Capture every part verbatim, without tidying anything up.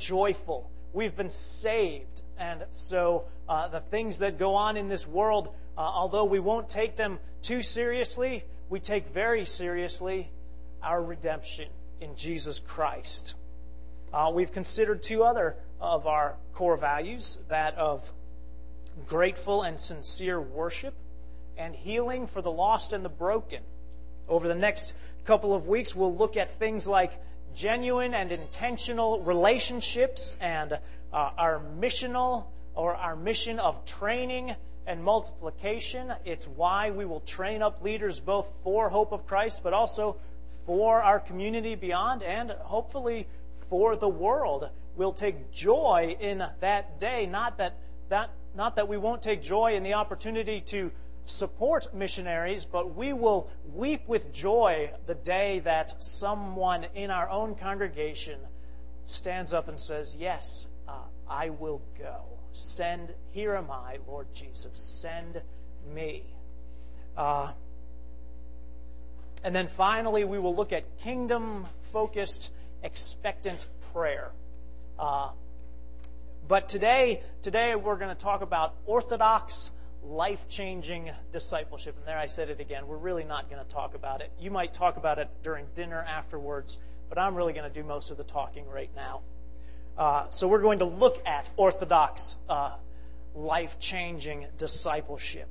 joyful. We've been saved. And so uh, the things that go on in this world, uh, although we won't take them too seriously, we take very seriously our redemption in Jesus Christ. Uh, we've considered two other of our core values, that of grateful and sincere worship and healing for the lost and the broken. Over the next couple of weeks, we'll look at things like genuine and intentional relationships and uh, our missional or our mission of training and multiplication. It's why we will train up leaders both for Hope of Christ, but also for our community beyond, and hopefully for the world. We'll take joy in that day, not that, that, not that we won't take joy in the opportunity to support missionaries, but we will weep with joy the day that someone in our own congregation stands up and says, yes, uh, I will go. Send, here am I, Lord Jesus, send me. Uh, and then finally, we will look at kingdom-focused, expectant prayer. Uh, but today, today we're going to talk about orthodox, life-changing discipleship. And there I said it again. We're really not going to talk about it. You might talk about it during dinner afterwards, but I'm really going to do most of the talking right now. Uh, so we're going to look at orthodox, uh, life-changing discipleship.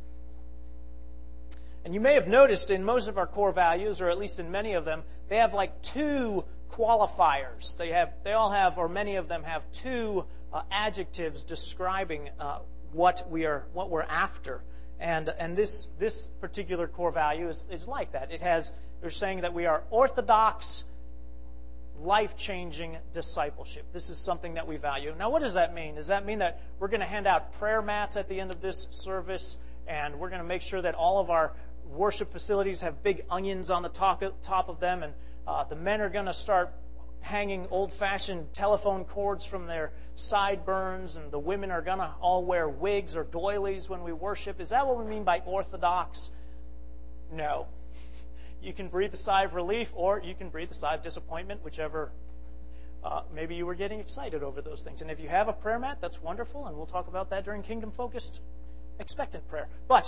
And you may have noticed in most of our core values, or at least in many of them, they have like two qualifiers. They have, they all have, or many of them have two uh, adjectives describing uh, what we are, what we're after. And and this this particular core value is, is like that. It has, they're saying that we are orthodox, life-changing discipleship. This is something that we value. Now, what does that mean? Does that mean that we're going to hand out prayer mats at the end of this service, and we're going to make sure that all of our worship facilities have big onions on the top, top of them, and uh, the men are going to start hanging old-fashioned telephone cords from their sideburns, and the women are going to all wear wigs or doilies when we worship? Is that what we mean by orthodox? No. You can breathe a sigh of relief, or you can breathe a sigh of disappointment, whichever. Uh, maybe you were getting excited over those things. And if you have a prayer mat, that's wonderful, and we'll talk about that during kingdom-focused, expectant prayer. But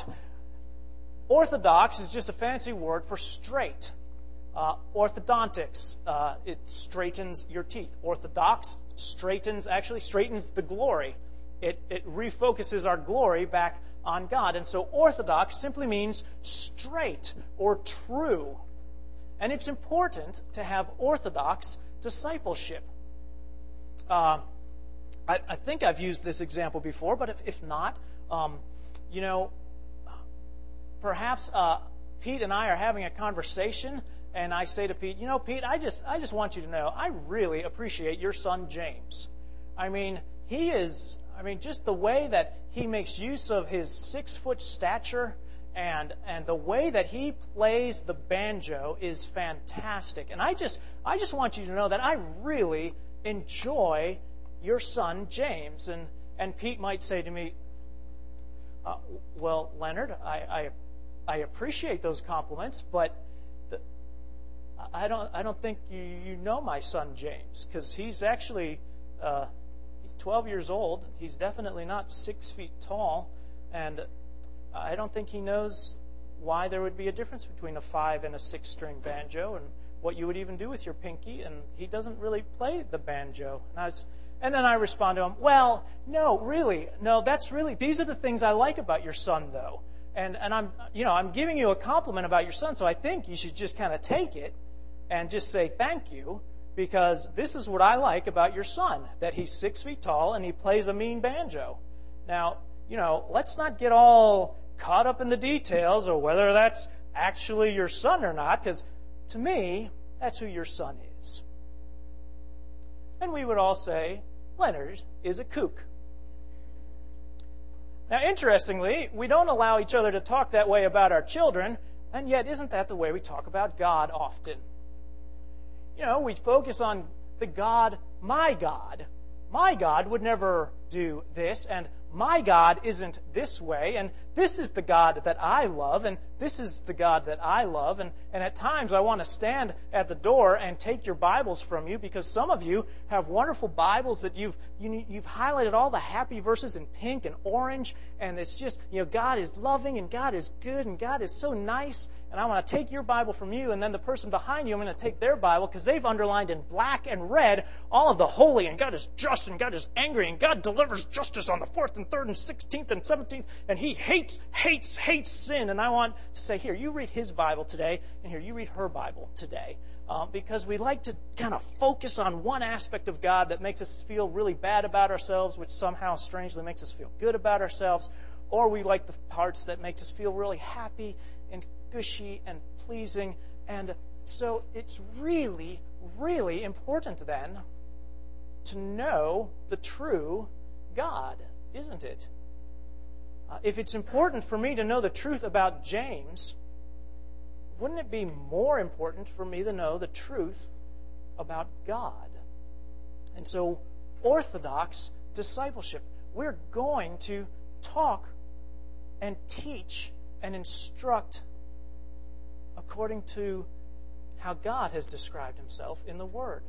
orthodox is just a fancy word for straight. Uh, orthodontics, uh, it straightens your teeth. Orthodox straightens, actually straightens the glory. It, it refocuses our glory back on God. And so orthodox simply means straight or true. And it's important to have orthodox discipleship. Uh, I, I think I've used this example before, but if, if not, um, you know, perhaps uh, Pete and I are having a conversation, and I say to Pete, you know, Pete, I just I just want you to know, I really appreciate your son, James. I mean, he is, I mean, just the way that he makes use of his six-foot stature and and the way that he plays the banjo is fantastic. And I just I just want you to know that I really enjoy your son, James. And, and Pete might say to me, uh, well, Leonard, I, I I appreciate those compliments, but the, I don't I don't think you, you know my son James, because he's actually uh, he's twelve years old. He's definitely not six feet tall, and I don't think he knows why there would be a difference between a five and a six string banjo, and what you would even do with your pinky. And he doesn't really play the banjo. And I was, and then I respond to him, well, no, really, no, that's really these are the things I like about your son, though. And and I'm you know I'm giving you a compliment about your son, so I think you should just kind of take it and just say thank you, because this is what I like about your son, that he's six feet tall and he plays a mean banjo. Now, you know, let's not get all caught up in the details or whether that's actually your son or not, because to me, that's who your son is. And we would all say, Leonard is a kook. Now, interestingly, we don't allow each other to talk that way about our children, and yet isn't that the way we talk about God often? You know, we focus on the God, my God. My God would never do this, and my God isn't this way, and this is the God that I love, and this is the God that I love, and, and at times I want to stand at the door and take your Bibles from you, because some of you have wonderful Bibles that you've you, you've highlighted all the happy verses in pink and orange, and it's just, you know, God is loving, and God is good, and God is so nice, and I want to take your Bible from you, and then the person behind you, I'm going to take their Bible, because they've underlined in black and red all of the holy, and God is just, and God is angry, and God delivers justice on the fourth and third and sixteenth and seventeenth, and He hates, hates, hates sin. And I want to say, here, you read his Bible today, and here, you read her Bible today. Uh, because we like to kind of focus on one aspect of God that makes us feel really bad about ourselves, which somehow strangely makes us feel good about ourselves, or we like the parts that makes us feel really happy and gushy and pleasing. And so it's really, really important then to know the true God, isn't it? Uh, if it's important for me to know the truth about James, wouldn't it be more important for me to know the truth about God? And so, orthodox discipleship. We're going to talk and teach and instruct according to how God has described Himself in the Word.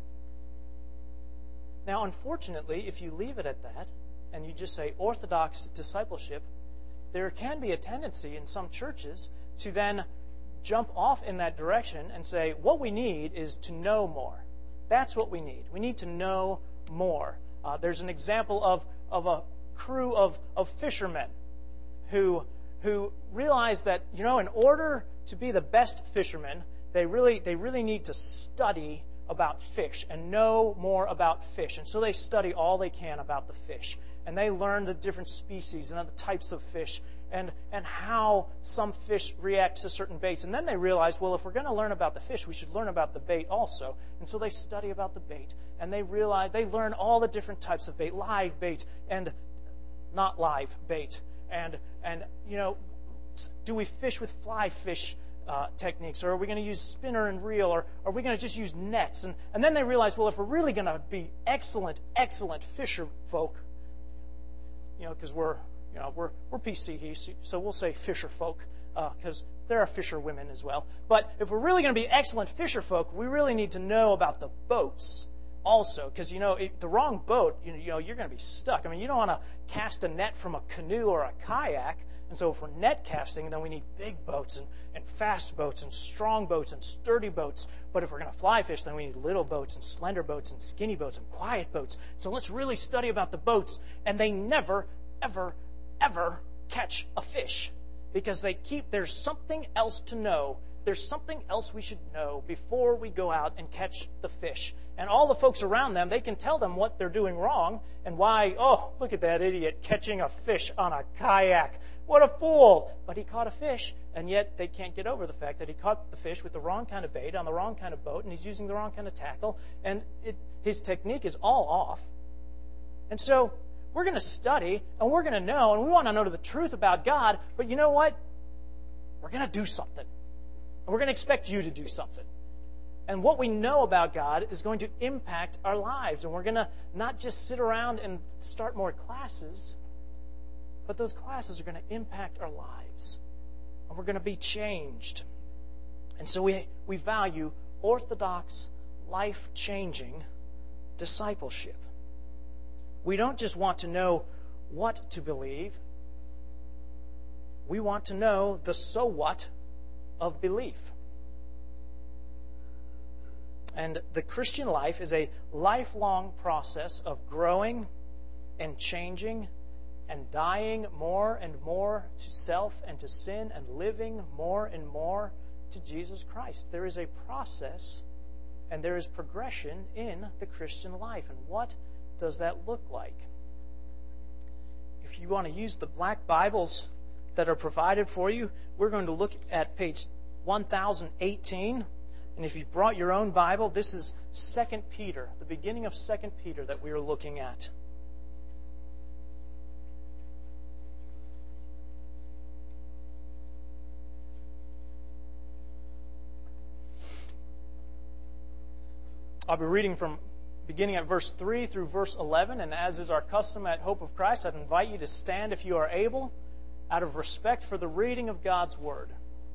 Now, unfortunately, if you leave it at that, and you just say orthodox discipleship, there can be a tendency in some churches to then jump off in that direction and say, what we need is to know more. That's what we need. We need to know more. Uh, there's an example of, of a crew of, of fishermen who, who realize that, you know, in order to be the best fishermen, they really, they really need to study about fish and know more about fish. And so they study all they can about the fish. And they learn the different species and the types of fish and, and how some fish react to certain baits. And then they realize, well, if we're going to learn about the fish, we should learn about the bait also. And so they study about the bait. And they realize, they learn all the different types of bait, live bait and not live bait. And, and you know, do we fish with fly fish Uh, techniques, or are we going to use spinner and reel, or are we going to just use nets? And, and then they realize, well, if we're really going to be excellent, excellent fisher folk, you know, because we're, you know, we're we're P C here, so we'll say fisher folk, because uh, there are fisher women as well. But if we're really going to be excellent fisher folk, we really need to know about the boats also, because you know, it, the wrong boat, you know, you know, you're going to be stuck. I mean, you don't want to cast a net from a canoe or a kayak. And so if we're net casting, then we need big boats and, and fast boats and strong boats and sturdy boats. But if we're going to fly fish, then we need little boats and slender boats and skinny boats and quiet boats. So let's really study about the boats. And they never, ever, ever catch a fish, because they keep, there's something else to know. There's something else we should know before we go out and catch the fish. And all the folks around them, they can tell them what they're doing wrong and why, oh, look at that idiot catching a fish on a kayak. What a fool! But he caught a fish, and yet they can't get over the fact that he caught the fish with the wrong kind of bait on the wrong kind of boat, and he's using the wrong kind of tackle, and it, his technique is all off. And so we're going to study, and we're going to know, and we want to know the truth about God, but you know what? We're going to do something. And we're going to expect you to do something. And what we know about God is going to impact our lives. And we're going to not just sit around and start more classes, but those classes are going to impact our lives. And we're going to be changed. And so we, we value orthodox, life-changing discipleship. We don't just want to know what to believe. We want to know the so what of belief. And the Christian life is a lifelong process of growing and changing and dying more and more to self and to sin and living more and more to Jesus Christ. There is a process and there is progression in the Christian life. And what does that look like? If you want to use the black Bibles that are provided for you, we're going to look at page one thousand eighteen. And if you've brought your own Bible, this is Second Peter, the beginning of Second Peter that we are looking at. I'll be reading from beginning at verse three through verse eleven. And as is our custom at Hope of Christ, I'd invite you to stand if you are able, out of respect for the reading of God's Word.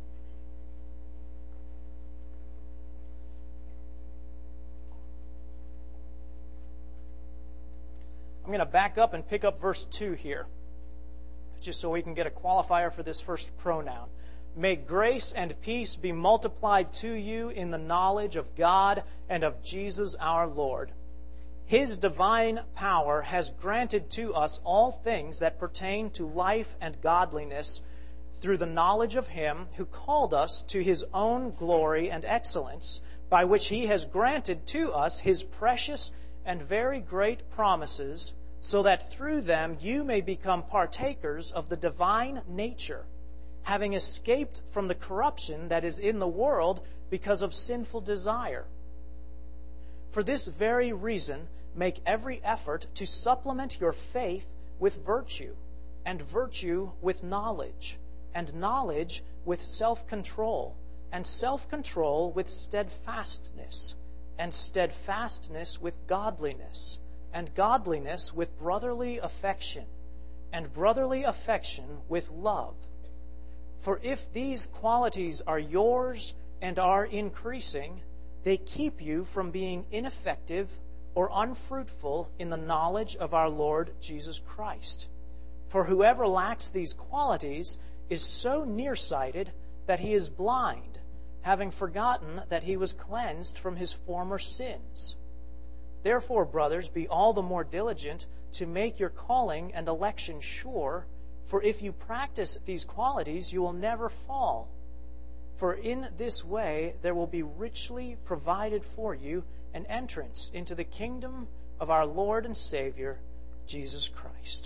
I'm going to back up and pick up verse two here, just so we can get a qualifier for this first pronoun. May grace and peace be multiplied to you in the knowledge of God and of Jesus our Lord. His divine power has granted to us all things that pertain to life and godliness through the knowledge of Him who called us to His own glory and excellence, by which He has granted to us His precious and very great promises, so that through them you may become partakers of the divine nature, having escaped from the corruption that is in the world because of sinful desire. For this very reason, make every effort to supplement your faith with virtue, and virtue with knowledge, and knowledge with self-control, and self-control with steadfastness, and steadfastness with godliness, and godliness with brotherly affection, and brotherly affection with love. For if these qualities are yours and are increasing, they keep you from being ineffective or unfruitful in the knowledge of our Lord Jesus Christ. For whoever lacks these qualities is so nearsighted that he is blind, having forgotten that he was cleansed from his former sins. Therefore, brothers, be all the more diligent to make your calling and election sure, for if you practice these qualities, you will never fall. For in this way there will be richly provided for you an entrance into the kingdom of our Lord and Savior, Jesus Christ.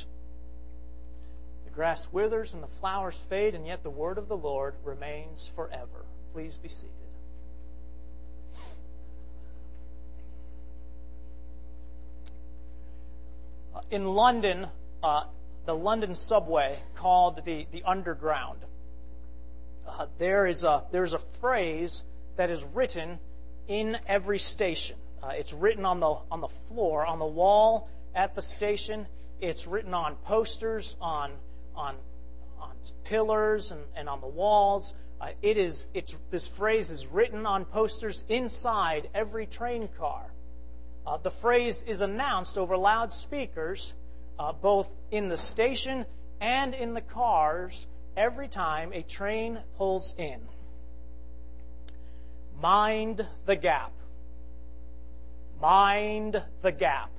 The grass withers and the flowers fade, and yet the word of the Lord remains forever. Please be seated. Uh, in London, uh, the London subway, called the, the Underground, uh, there is a there's a phrase that is written in every station. Uh, it's written on the on the floor, on the wall at the station. It's written on posters, on on on pillars, and, and on the walls. Uh, it is it's this phrase is written on posters inside every train car. Uh, the phrase is announced over loudspeakers, uh, both in the station and in the cars, every time a train pulls in. Mind the gap. Mind the gap.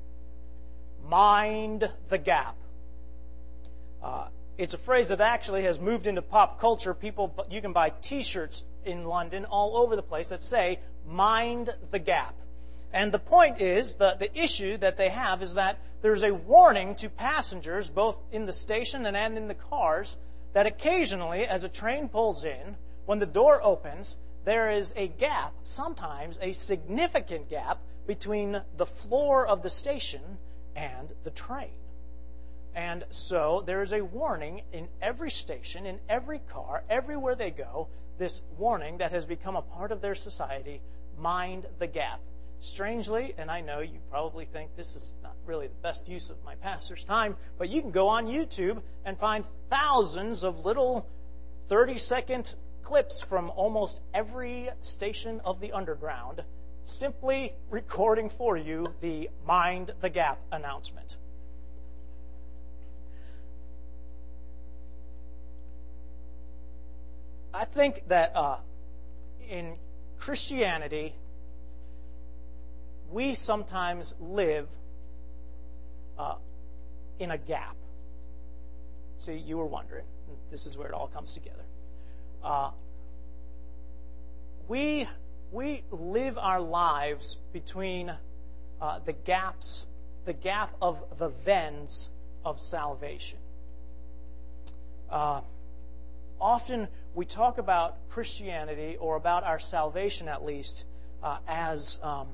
Mind the gap. Uh, it's a phrase that actually has moved into pop culture. People, you can buy T-shirts in London all over the place that say, mind the gap. And the point is, the, the issue that they have is that there's a warning to passengers, both in the station and, and in the cars, that occasionally, as a train pulls in, when the door opens, there is a gap, sometimes a significant gap, between the floor of the station and the train. And so there is a warning in every station, in every car, everywhere they go, this warning that has become a part of their society, mind the gap. Strangely, and I know you probably think this is not really the best use of my pastor's time, but you can go on YouTube and find thousands of little thirty-second clips from almost every station of the Underground, simply recording for you the Mind the Gap announcement. I think that uh, in Christianity, we sometimes live uh, in a gap. See, you were wondering. This is where it all comes together. Uh, we we live our lives between uh, the gaps, the gap of the thens of salvation. Uh, often we talk about Christianity, or about our salvation at least, uh, as um,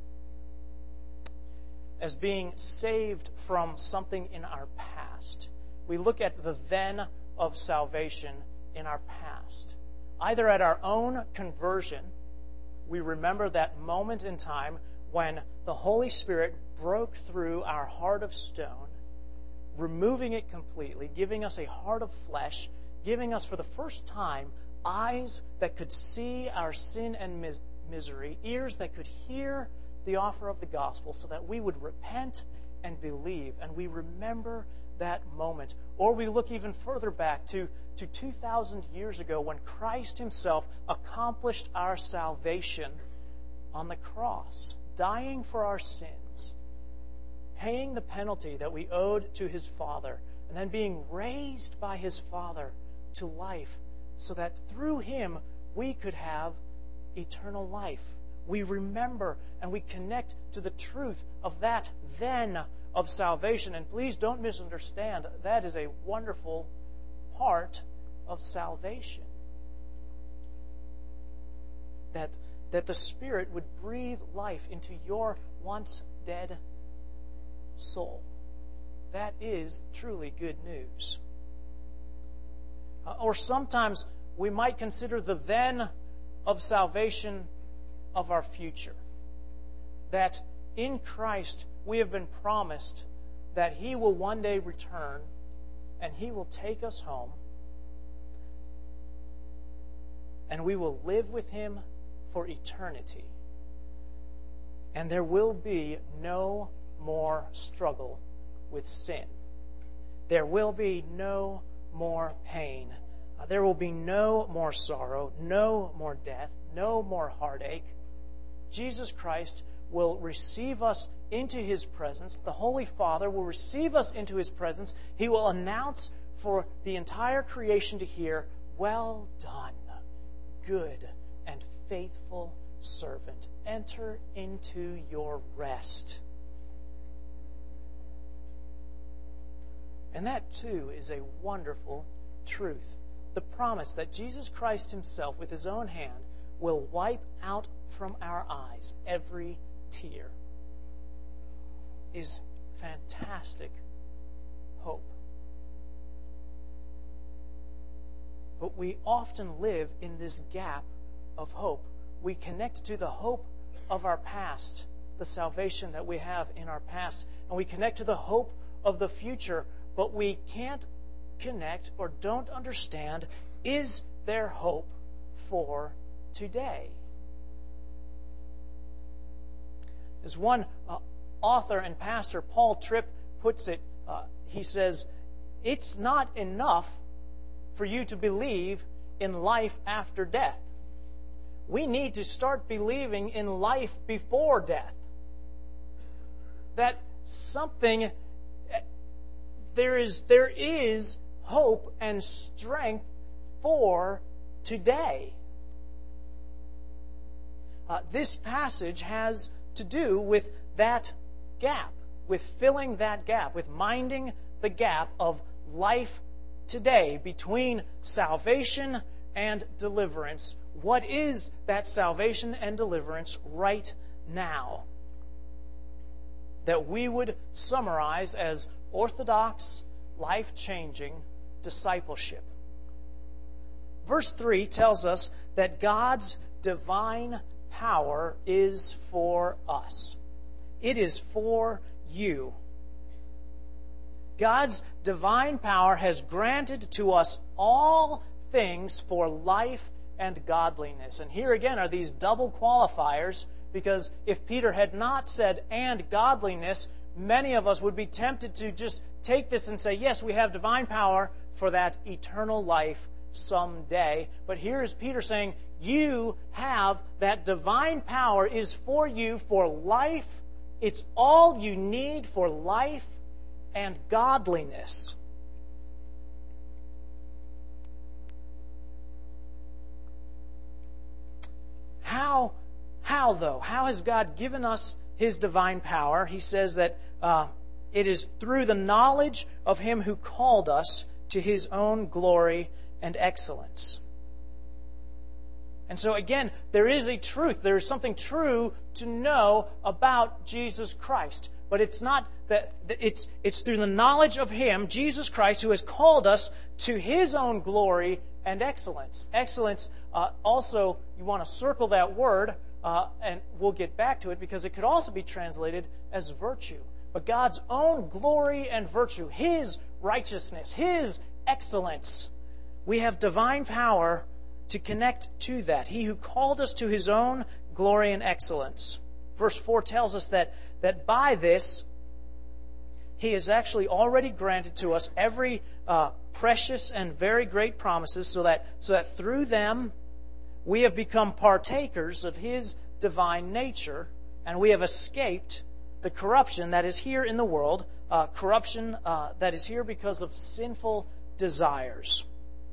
as being saved from something in our past. We look at the then of salvation in our past. Either at our own conversion, we remember that moment in time when the Holy Spirit broke through our heart of stone, removing it completely, giving us a heart of flesh, giving us for the first time eyes that could see our sin and mis- misery, ears that could hear the offer of the gospel, so that we would repent and believe. And we remember that moment. Or we look even further back to, to two thousand years ago, when Christ himself accomplished our salvation on the cross, dying for our sins, paying the penalty that we owed to his Father, and then being raised by his Father to life, so that through him we could have eternal life. We remember and we connect to the truth of that then of salvation. And please don't misunderstand, that is a wonderful part of salvation. That, that the Spirit would breathe life into your once dead soul. That is truly good news. Uh, or sometimes we might consider the then of salvation of our future. That in Christ we have been promised that he will one day return and he will take us home and we will live with him for eternity. And there will be no more struggle with sin. There will be no more pain. Uh, there will be no more sorrow, no more death, no more heartache. Jesus Christ will receive us into his presence. The Holy Father will receive us into his presence. He will announce for the entire creation to hear, "Well done, good and faithful servant. Enter into your rest." And that too is a wonderful truth. The promise that Jesus Christ himself, with his own hand, will wipe out from our eyes every tear, is fantastic hope. But we often live in this gap of hope. We connect to the hope of our past, the salvation that we have in our past, and we connect to the hope of the future, but we can't connect or don't understand, is there hope for today? As one uh, author and pastor, Paul Tripp, puts it, uh, he says, it's not enough for you to believe in life after death. We need to start believing in life before death. That something, there is, there is hope and strength for today. Uh, this passage has to do with that gap, with filling that gap, with minding the gap of life today between salvation and deliverance. What is that salvation and deliverance right now? That we would summarize as orthodox, life-changing discipleship. Verse three tells us that God's divine power is for us. It is for you. God's divine power has granted to us all things for life and godliness. And here again are these double qualifiers, because if Peter had not said "and godliness," many of us would be tempted to just take this and say, yes, we have divine power for that eternal life someday. But here is Peter saying, you have that divine power is for you for life. It's all you need for life and godliness. How, how though? How has God given us his divine power? He says that uh, it is through the knowledge of him who called us to his own glory and excellence. And so again, there is a truth. There is something true to know about Jesus Christ. But it's not that it's it's through the knowledge of him, Jesus Christ, who has called us to his own glory and excellence. Excellence, uh, also, you want to circle that word. uh, and we'll get back to it because it could also be translated as virtue. But God's own glory and virtue, His righteousness, His excellence. We have divine power to connect to that. He who called us to His own glory and excellence. Verse four tells us that, that by this, He has actually already granted to us every uh, precious and very great promises so that, so that through them we have become partakers of His divine nature and we have escaped the corruption that is here in the world, uh, corruption uh, that is here because of sinful desires.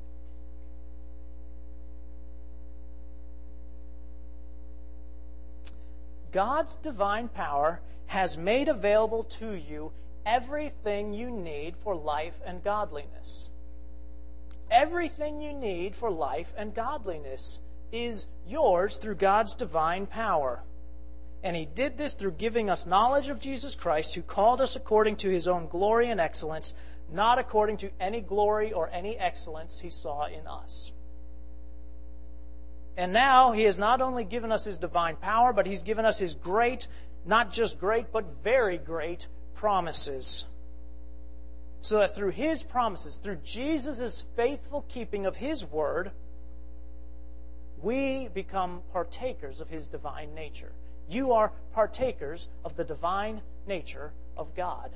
God's divine power has made available to you everything you need for life and godliness. Everything you need for life and godliness is yours through God's divine power. And He did this through giving us knowledge of Jesus Christ, who called us according to His own glory and excellence, not according to any glory or any excellence He saw in us. And now He has not only given us His divine power, but He's given us His great, not just great, but very great promises. So that through His promises, through Jesus' faithful keeping of His word, we become partakers of His divine nature. You are partakers of the divine nature of God.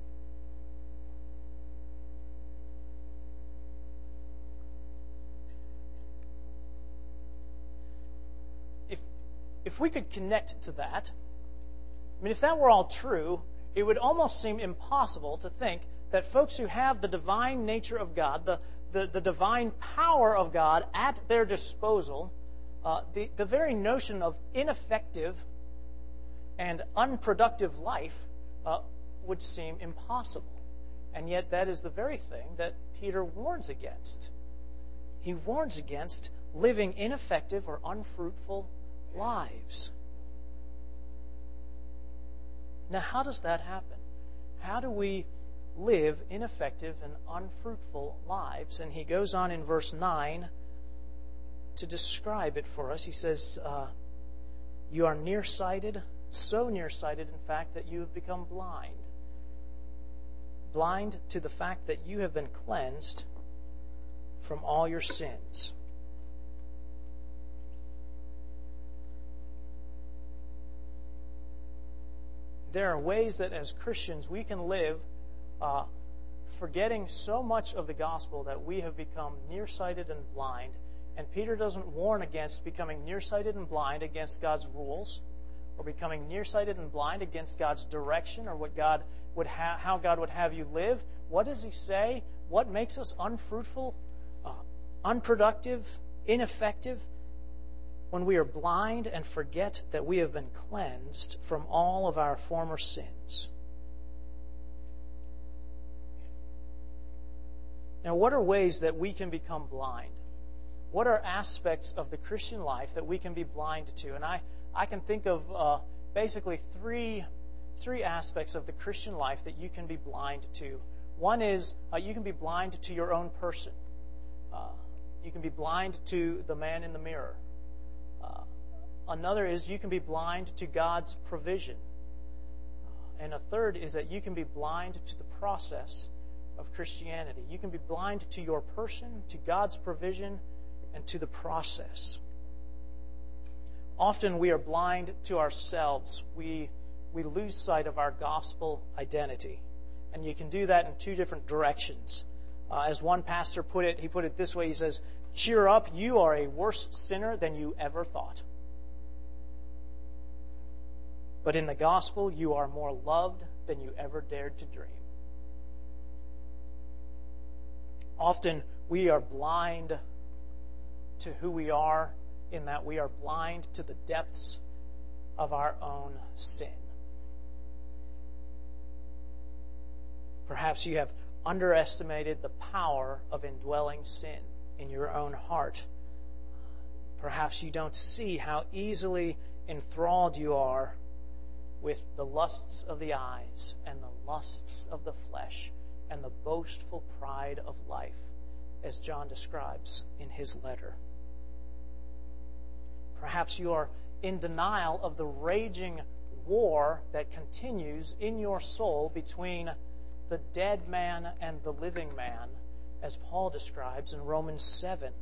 If, if we could connect to that, I mean, if that were all true, it would almost seem impossible to think that folks who have the divine nature of God, the, the, the divine power of God at their disposal, uh, the, the very notion of ineffective and unproductive life uh, would seem impossible. And yet that is the very thing that Peter warns against. He warns against living ineffective or unfruitful lives. Now, how does that happen? How do we live ineffective and unfruitful lives? And he goes on in verse nine to describe it for us. He says, uh, you are nearsighted, so nearsighted, in fact, that you have become blind. Blind to the fact that you have been cleansed from all your sins. There are ways that as Christians we can live uh, forgetting so much of the gospel that we have become nearsighted and blind. And Peter doesn't warn against becoming nearsighted and blind against God's rules, or becoming nearsighted and blind against God's direction, or what God would ha- how God would have you live. What does he say? What makes us unfruitful, uh, unproductive, ineffective? When we are blind and forget that we have been cleansed from all of our former sins. Now, what are ways that we can become blind? What are aspects of the Christian life that we can be blind to? And I, I can think of uh, basically three, three aspects of the Christian life that you can be blind to. One is uh, you can be blind to your own person. Uh, you can be blind to the man in the mirror. Uh, another is you can be blind to God's provision. Uh, and a third is that you can be blind to the process of Christianity. You can be blind to your person, to God's provision, and to the process. Often we are blind to ourselves. We, we lose sight of our gospel identity. And you can do that in two different directions. Uh, as one pastor put it, he put it this way. He says, cheer up, you are a worse sinner than you ever thought. But in the gospel, you are more loved than you ever dared to dream. Often we are blind to who we are, in that we are blind to the depths of our own sin. Perhaps you have underestimated the power of indwelling sin in your own heart. Perhaps you don't see how easily enthralled you are with the lusts of the eyes and the lusts of the flesh and the boastful pride of life, as John describes in his letter. Perhaps you are in denial of the raging war that continues in your soul between the dead man and the living man, as Paul describes in Romans seven.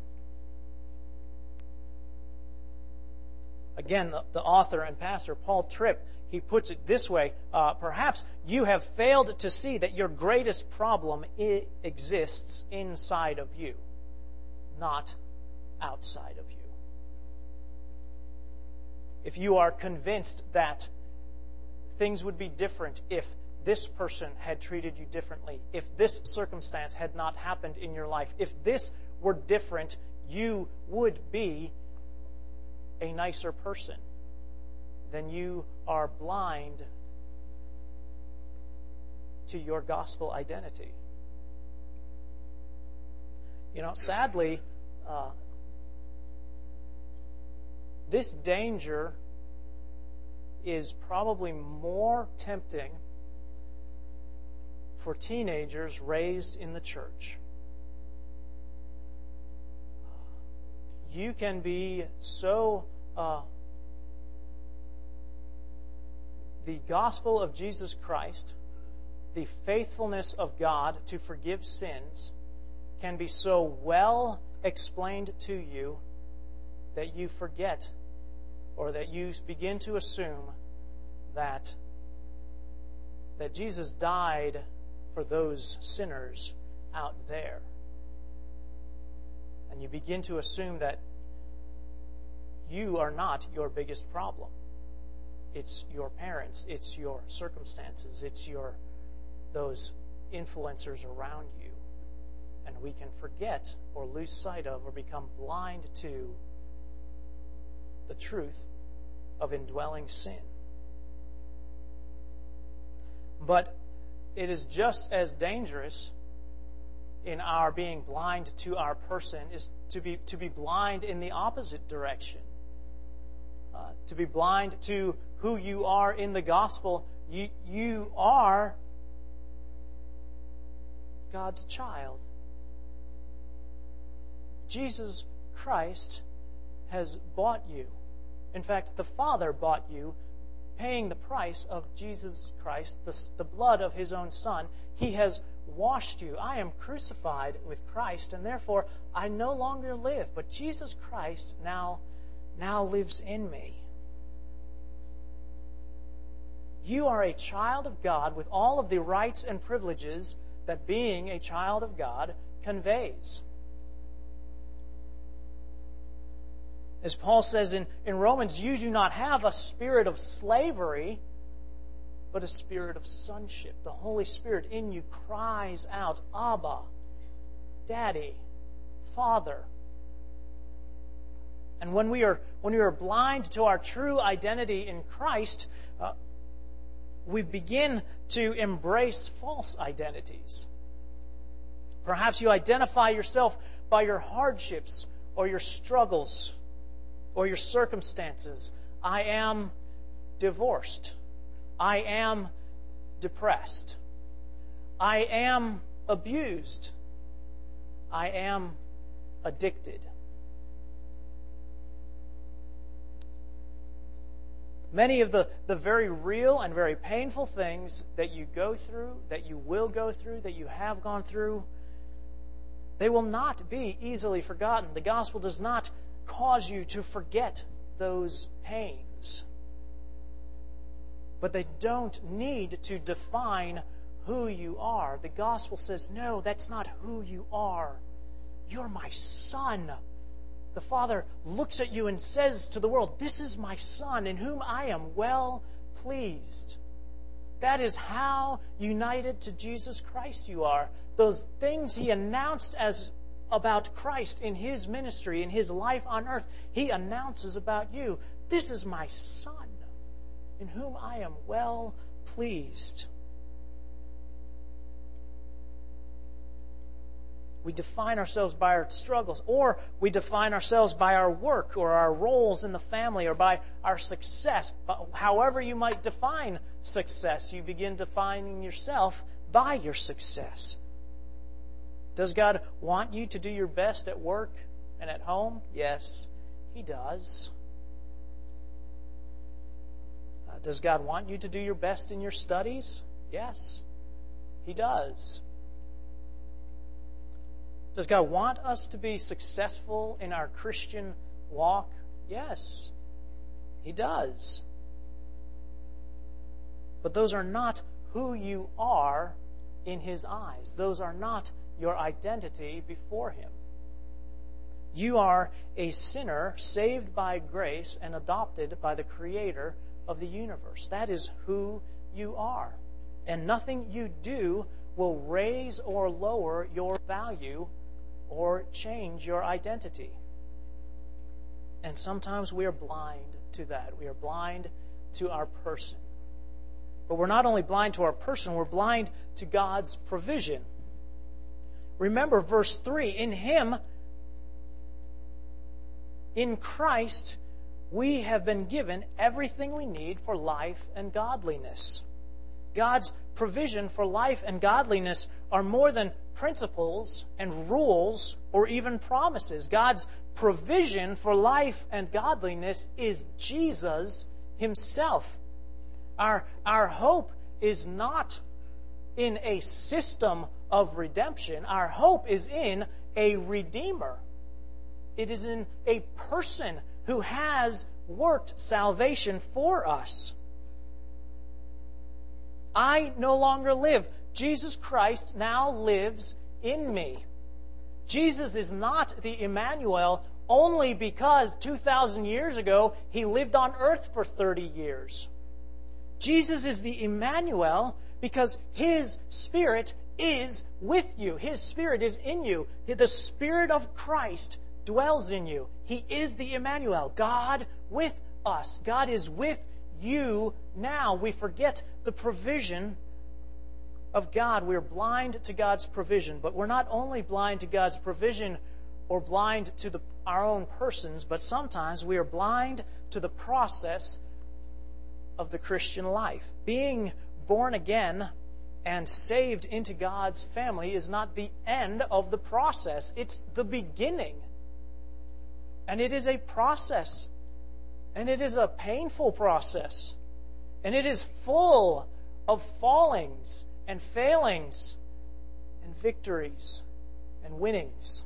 Again, the, the author and pastor, Paul Tripp, he puts it this way, uh, perhaps you have failed to see that your greatest problem I- exists inside of you, not outside of you. If you are convinced that things would be different if this person had treated you differently, if this circumstance had not happened in your life, if this were different, you would be a nicer person, then you are blind to your gospel identity. You know, sadly, uh, this danger is probably more tempting for teenagers raised in the church. You can be so... Uh, the gospel of Jesus Christ, the faithfulness of God to forgive sins, can be so well explained to you that you forget, or that you begin to assume that, that Jesus died for those sinners out there. And you begin to assume that you are not your biggest problem. It's your parents, it's your circumstances, it's your those influencers around you. And we can forget or lose sight of or become blind to the truth of indwelling sin. But it is just as dangerous in our being blind to our person is to be to be blind in the opposite direction. Uh, to be blind to who you are in the gospel. You, you are God's child. Jesus Christ has bought you. In fact, the Father bought you, paying the price of Jesus Christ, the, the blood of His own Son. He has washed you. I am crucified with Christ, and therefore I no longer live, but Jesus Christ now now lives in me. You are a child of God with all of the rights and privileges that being a child of God conveys. As Paul says in, in Romans, you do not have a spirit of slavery, but a spirit of sonship. The Holy Spirit in you cries out, Abba, Daddy, Father. And when we are when we are blind to our true identity in Christ, uh, we begin to embrace false identities. Perhaps you identify yourself by your hardships or your struggles or your circumstances. I am divorced. I am depressed. I am abused. I am addicted. Many of the, the very real and very painful things that you go through, that you will go through, that you have gone through, they will not be easily forgotten. The gospel does not cause you to forget those pains. But they don't need to define who you are. The gospel says, no, that's not who you are. You're my son. The Father looks at you and says to the world, this is my Son in whom I am well pleased. That is how united to Jesus Christ you are. Those things He announced as about Christ in His ministry, in His life on earth, He announces about you. This is my Son in whom I am well pleased. We define ourselves by our struggles, or we define ourselves by our work or our roles in the family or by our success. But however you might define success, you begin defining yourself by your success. Does God want you to do your best at work and at home? Yes, He does. does God want you to do your best in your studies? Yes, He does. Does God want us to be successful in our Christian walk? Yes, He does. But those are not who you are in His eyes. Those are not your identity before Him. You are a sinner saved by grace and adopted by the Creator of the universe. That is who you are. And nothing you do will raise or lower your value or change your identity. And sometimes we are blind to that. We are blind to our person. But we're not only blind to our person, we're blind to God's provision. Remember verse three, in Him, in Christ, we have been given everything we need for life and godliness. God's provision for life and godliness are more than principles and rules or even promises. God's provision for life and godliness is Jesus Himself. Our, our hope is not in a system of redemption. Our hope is in a Redeemer. It is in a person who has worked salvation for us. I no longer live. Jesus Christ now lives in me. Jesus is not the Emmanuel only because two thousand years ago He lived on earth for thirty years. Jesus is the Emmanuel because His Spirit is with you. His Spirit is in you. The Spirit of Christ dwells in you. He is the Emmanuel, God with us. God is with you now. We forget the provision of God. We're blind to God's provision, but we're not only blind to God's provision or blind to the, our own persons, but sometimes we are blind to the process of the Christian life. Being born again and saved into God's family is not the end of the process. It's the beginning. And it is a process. And it is a painful process. And it is full of fallings and failings and victories and winnings.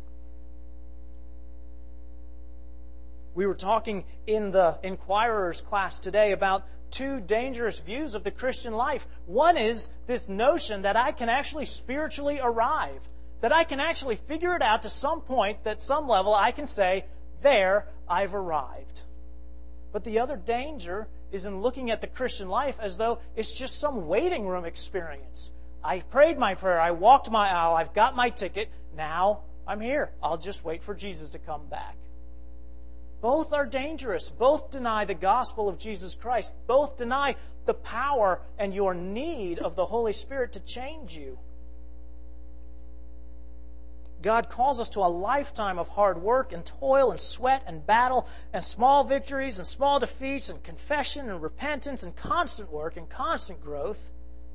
We were talking in the Inquirer's class today about two dangerous views of the Christian life. One is this notion that I can actually spiritually arrive, that I can actually figure it out to some point, that some level I can say, there, I've arrived. But the other danger is in looking at the Christian life as though it's just some waiting room experience. I prayed my prayer, I walked my aisle, I've got my ticket, now I'm here. I'll just wait for Jesus to come back. Both are dangerous. Both deny the gospel of Jesus Christ. Both deny the power and your need of the Holy Spirit to change you. God calls us to a lifetime of hard work and toil and sweat and battle and small victories and small defeats and confession and repentance and constant work and constant growth.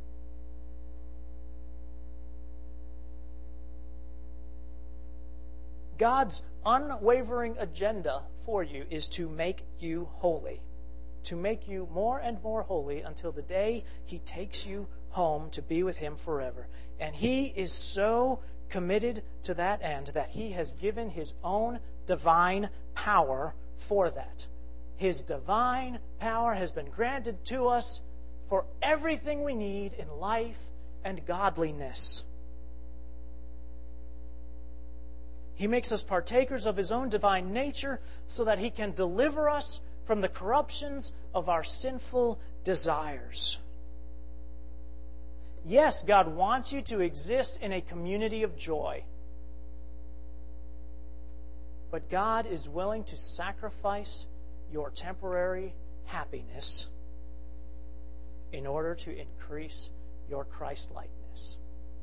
God's unwavering agenda for you is to make you holy, to make you more and more holy until the day He takes you home to be with Him forever. And He is so committed to that end that He has given His own divine power for that. His divine power has been granted to us for everything we need in life and godliness. He makes us partakers of His own divine nature so that He can deliver us from the corruptions of our sinful desires. Yes, God wants you to exist in a community of joy. But God is willing to sacrifice your temporary happiness in order to increase your Christ-likeness.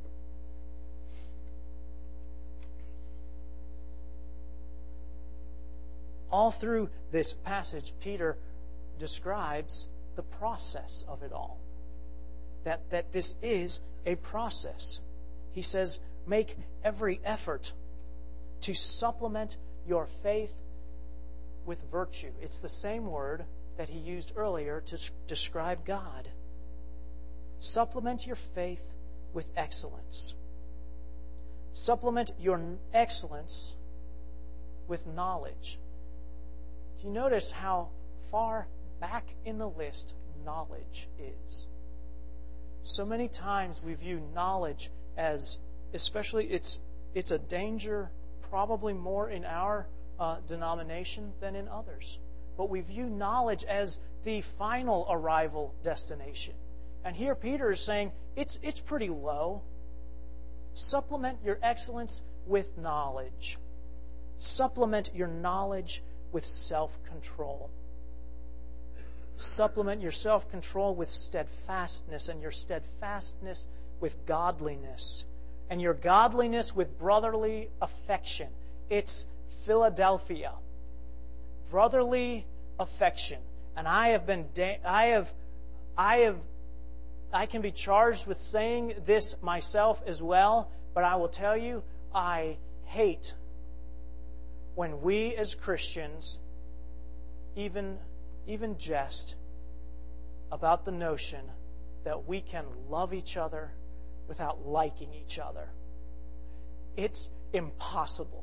All through this passage, Peter describes the process of it all. That, that this is a process. He says, make every effort to supplement your faith with virtue. It's the same word that he used earlier to describe God. Supplement your faith with excellence. Supplement your excellence with knowledge. Do you notice how far back in the list knowledge is? So many times we view knowledge as, especially it's it's a danger probably more in our uh, denomination than in others. But we view knowledge as the final arrival destination. And here Peter is saying it's it's pretty low. Supplement your excellence with knowledge. Supplement your knowledge with self-control. Supplement your self-control with steadfastness, and your steadfastness with godliness, and your godliness with brotherly affection. It's Philadelphia. Brotherly affection. And I have been, da- I have, I have, I can be charged with saying this myself as well, but I will tell you, I hate when we as Christians even, even jest about the notion that we can love each other without liking each other. It's impossible.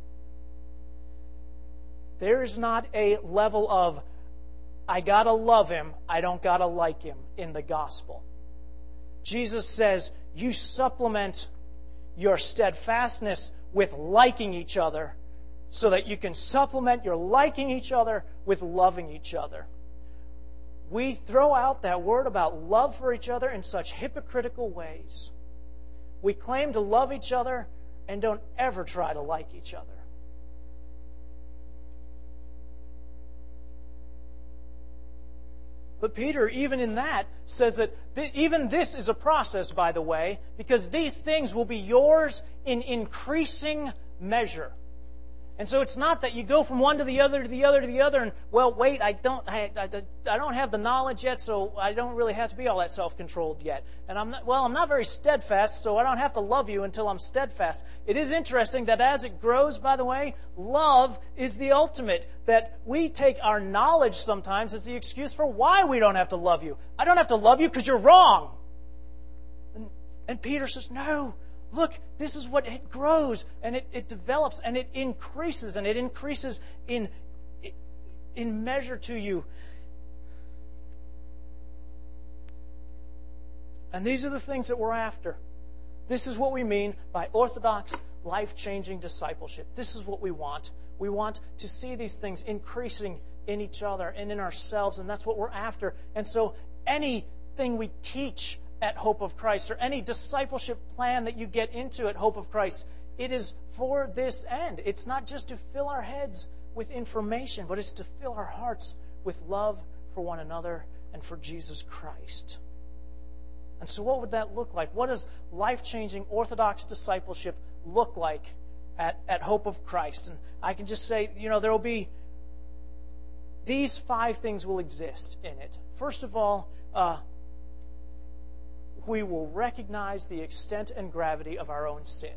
There is not a level of, I gotta love him, I don't gotta like him in the gospel. Jesus says, you supplement your steadfastness with liking each other so that you can supplement your liking each other with loving each other. We throw out that word about love for each other in such hypocritical ways. We claim to love each other and don't ever try to like each other. But Peter, even in that, says that th- even this is a process, by the way, because these things will be yours in increasing measure. And so it's not that you go from one to the other to the other to the other and, well, wait, I don't I, I, I don't have the knowledge yet, so I don't really have to be all that self-controlled yet. And I'm not, well, I'm not very steadfast, so I don't have to love you until I'm steadfast. It is interesting that as it grows, by the way, love is the ultimate. That we take our knowledge sometimes as the excuse for why we don't have to love you. I don't have to love you because you're wrong. And, and Peter says, no. Look, this is what it grows, and it, it develops, and it increases, and it increases in, in measure to you. And these are the things that we're after. This is what we mean by orthodox, life-changing discipleship. This is what we want. We want to see these things increasing in each other and in ourselves, and that's what we're after. And so anything we teach at Hope of Christ, or any discipleship plan that you get into at Hope of Christ, it is for this end. It's not just to fill our heads with information, but it's to fill our hearts with love for one another and for Jesus Christ. And so what would that look like? What does life-changing Orthodox discipleship look like at, at Hope of Christ? And I can just say, you know, there will be, these five things will exist in it. First of all, uh, we will recognize the extent and gravity of our own sin.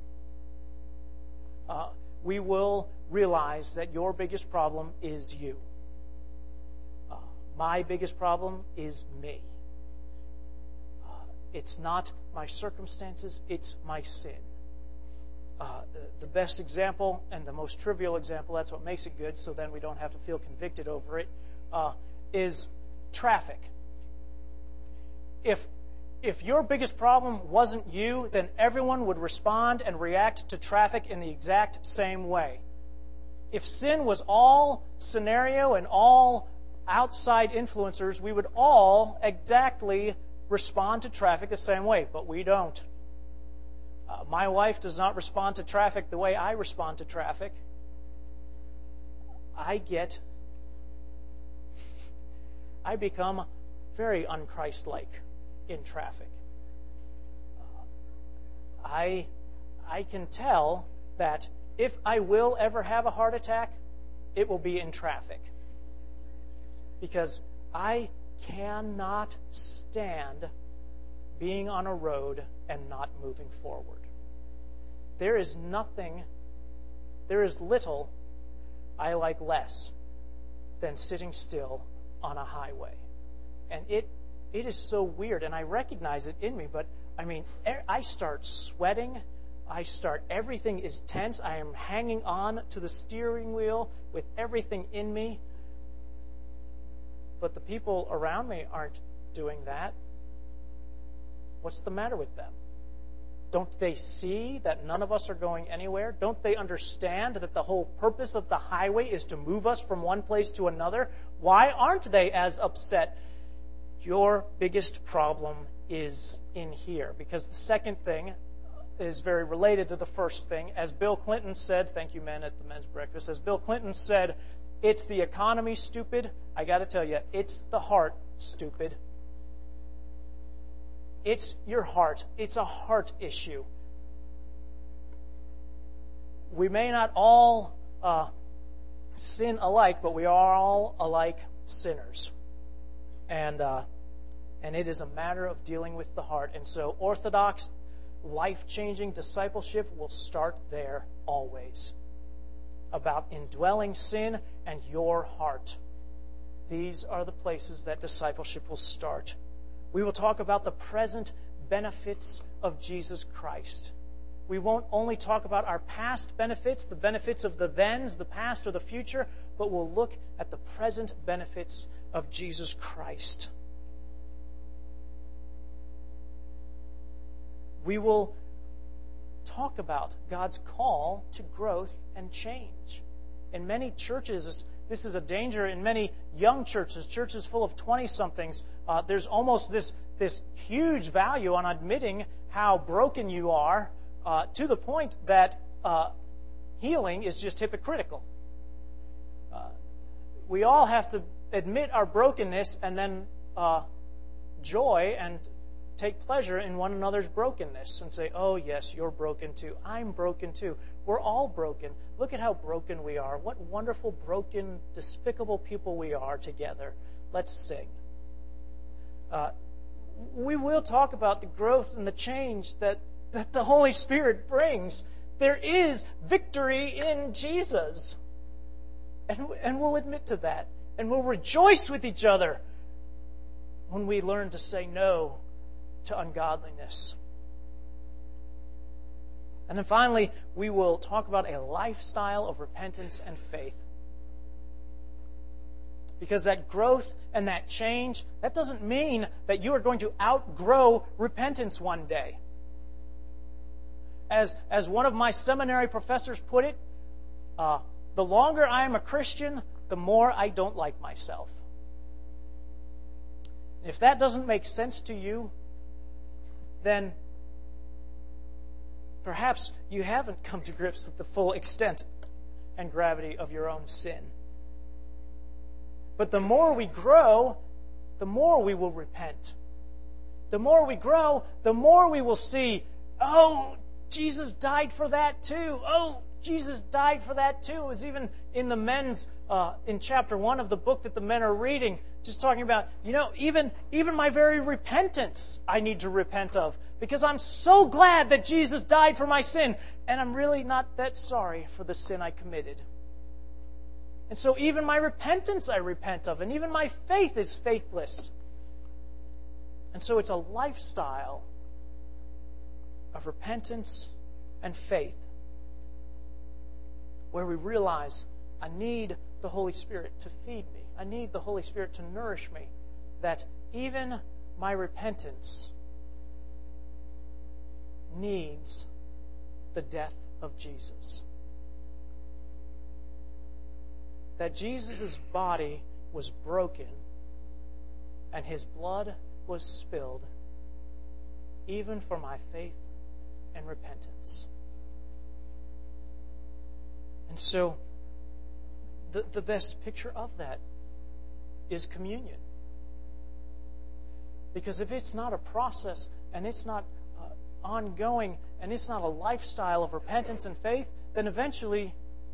Uh, we will realize that your biggest problem is you. Uh, my biggest problem is me. Uh, it's not my circumstances, it's my sin. Uh, the, the best example and the most trivial example, that's what makes it good, so then we don't have to feel convicted over it, uh, is traffic. If If your biggest problem wasn't you, then everyone would respond and react to traffic in the exact same way. If sin was all scenario and all outside influencers, we would all exactly respond to traffic the same way, but we don't. Uh, my wife does not respond to traffic the way I respond to traffic. I get, I become very un-Christ-like in traffic. Uh, I, I can tell that if I will ever have a heart attack, it will be in traffic. Because I cannot stand being on a road and not moving forward. There is nothing, there is little I like less than sitting still on a highway. And it it is so weird, and I recognize it in me, but I mean, I start sweating. I start, everything is tense. I am hanging on to the steering wheel with everything in me. But the people around me aren't doing that. What's the matter with them? Don't they see that none of us are going anywhere? Don't they understand that the whole purpose of the highway is to move us from one place to another? Why aren't they as upset? Your biggest problem is in here. Because the second thing is very related to the first thing. As Bill Clinton said, thank you, men, at the men's breakfast, as Bill Clinton said, it's the economy, stupid. I got to tell you, it's the heart, stupid. It's your heart. It's a heart issue. We may not all uh, sin alike, but we are all alike sinners. And uh, and it is a matter of dealing with the heart. And so Orthodox, life-changing discipleship will start there always. About indwelling sin and your heart. These are the places that discipleship will start. We will talk about the present benefits of Jesus Christ. We won't only talk about our past benefits, the benefits of the thens, the past or the future, but we'll look at the present benefits of Jesus Christ. We will talk about God's call to growth and change. In many churches, this is a danger. In many young churches, churches full of twenty-somethings, uh, there's almost this, this huge value on admitting how broken you are, uh, to the point that uh, healing is just hypocritical. Uh, we all have to admit our brokenness and then uh, joy and take pleasure in one another's brokenness and say, oh, yes, you're broken too. I'm broken too. We're all broken. Look at how broken we are. What wonderful, broken, despicable people we are together. Let's sing. Uh, we will talk about the growth and the change that, that the Holy Spirit brings. There is victory in Jesus. And, and we'll admit to that. And we'll rejoice with each other when we learn to say no to ungodliness. And then finally, we will talk about a lifestyle of repentance and faith. Because that growth and that change, that doesn't mean that you are going to outgrow repentance one day. As, as one of my seminary professors put it, uh, the longer I am a Christian, the more I don't like myself. If that doesn't make sense to you, then perhaps you haven't come to grips with the full extent and gravity of your own sin. But the more we grow, the more we will repent. The more we grow, the more we will see, oh, Jesus died for that too. Oh, Jesus died for that too. It was even in the men's, uh, in chapter one of the book that the men are reading, just talking about, you know, even, even my very repentance I need to repent of. Because I'm so glad that Jesus died for my sin. And I'm really not that sorry for the sin I committed. And so even my repentance I repent of. And even my faith is faithless. And so it's a lifestyle of repentance and faith, where we realize I need the Holy Spirit to feed me. I need the Holy Spirit to nourish me. That even my repentance needs the death of Jesus. That Jesus' body was broken and his blood was spilled even for my faith and repentance. And so the, the best picture of that is communion. Because if it's not a process and it's not uh, ongoing and it's not a lifestyle of repentance and faith, then eventually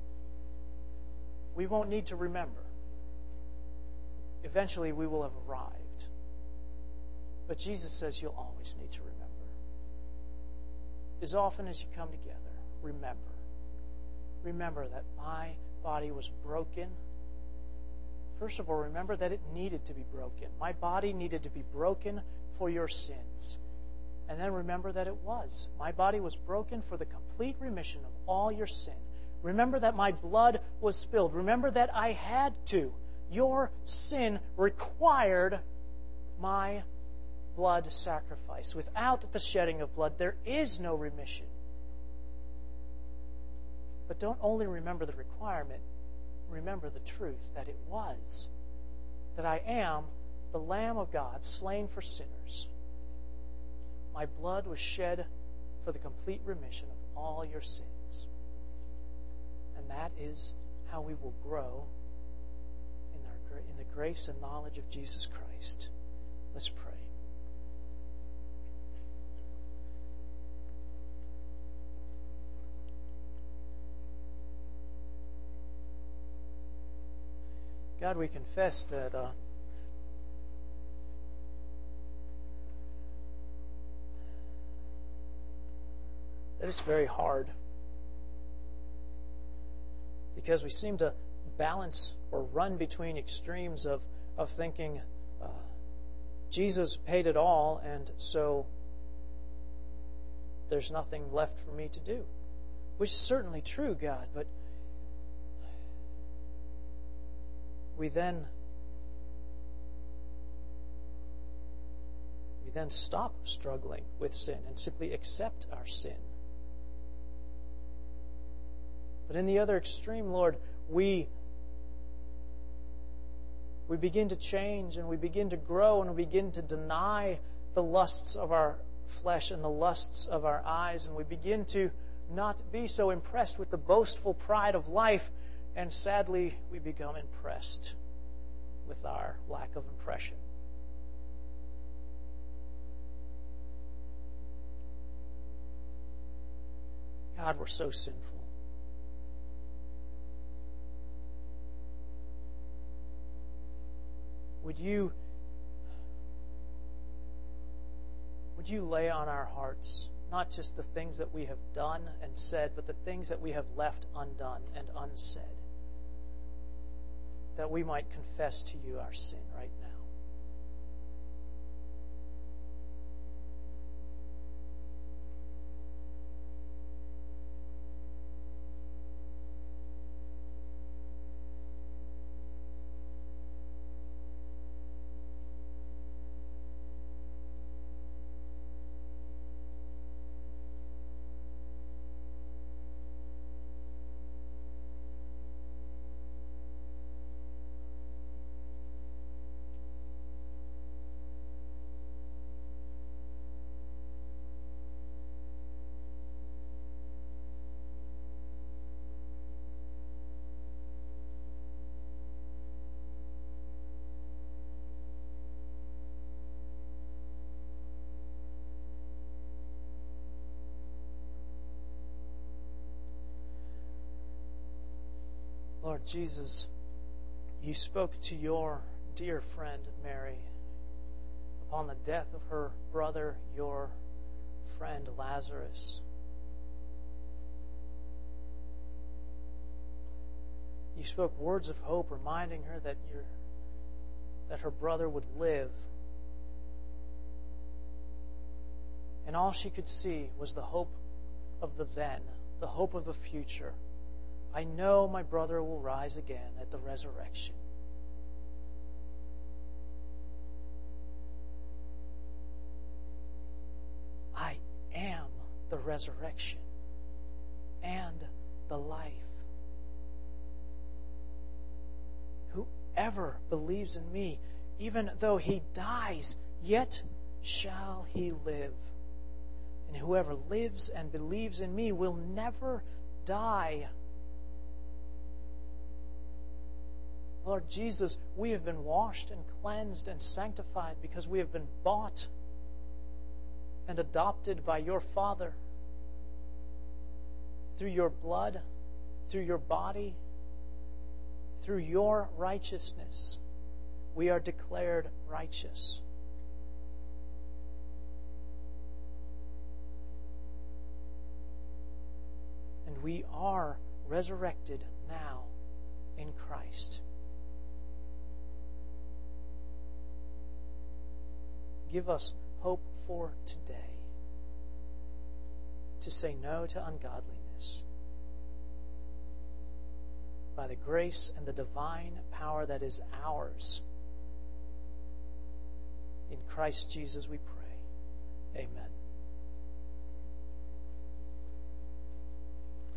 we won't need to remember. Eventually we will have arrived. But Jesus says you'll always need to remember. As often as you come together, remember. Remember that my body was broken First of all, remember that it needed to be broken. My body needed to be broken for your sins. And then remember that it was. My body was broken for the complete remission of all your sin. Remember that my blood was spilled. Remember that I had to. Your sin required my blood sacrifice. Without the shedding of blood, there is no remission. But don't only remember the requirement, remember the truth that it was, that I am the Lamb of God slain for sinners. My blood was shed for the complete remission of all your sins. And that is how we will grow in, our, in the grace and knowledge of Jesus Christ. Let's pray. God, we confess that uh, that it's very hard, because we seem to balance or run between extremes of, of thinking uh, Jesus paid it all, and so there's nothing left for me to do, which is certainly true, God, but we then we then stop struggling with sin and simply accept our sin. But in the other extreme, Lord, we we begin to change and we begin to grow and we begin to deny the lusts of our flesh and the lusts of our eyes, and we begin to not be so impressed with the boastful pride of life. And sadly, we become impressed with our lack of impression. God, we're so sinful. Would you, would you lay on our hearts not just the things that we have done and said, but the things that we have left undone and unsaid, that we might confess to you our sin right now. Lord Jesus, you spoke to your dear friend Mary upon the death of her brother, your friend Lazarus. You spoke words of hope, reminding her that your, that her brother would live. And all she could see was the hope of the then, the hope of the future. I know my brother will rise again at the resurrection. I am the resurrection and the life. Whoever believes in me, even though he dies, yet shall he live. And whoever lives and believes in me will never die. Lord Jesus, we have been washed and cleansed and sanctified because we have been bought and adopted by your Father through your blood, through your body, through your righteousness. We are declared righteous. And we are resurrected now in Christ. give us hope for today, to say no to ungodliness by the grace and the divine power that is ours. In Christ Jesus we pray. Amen.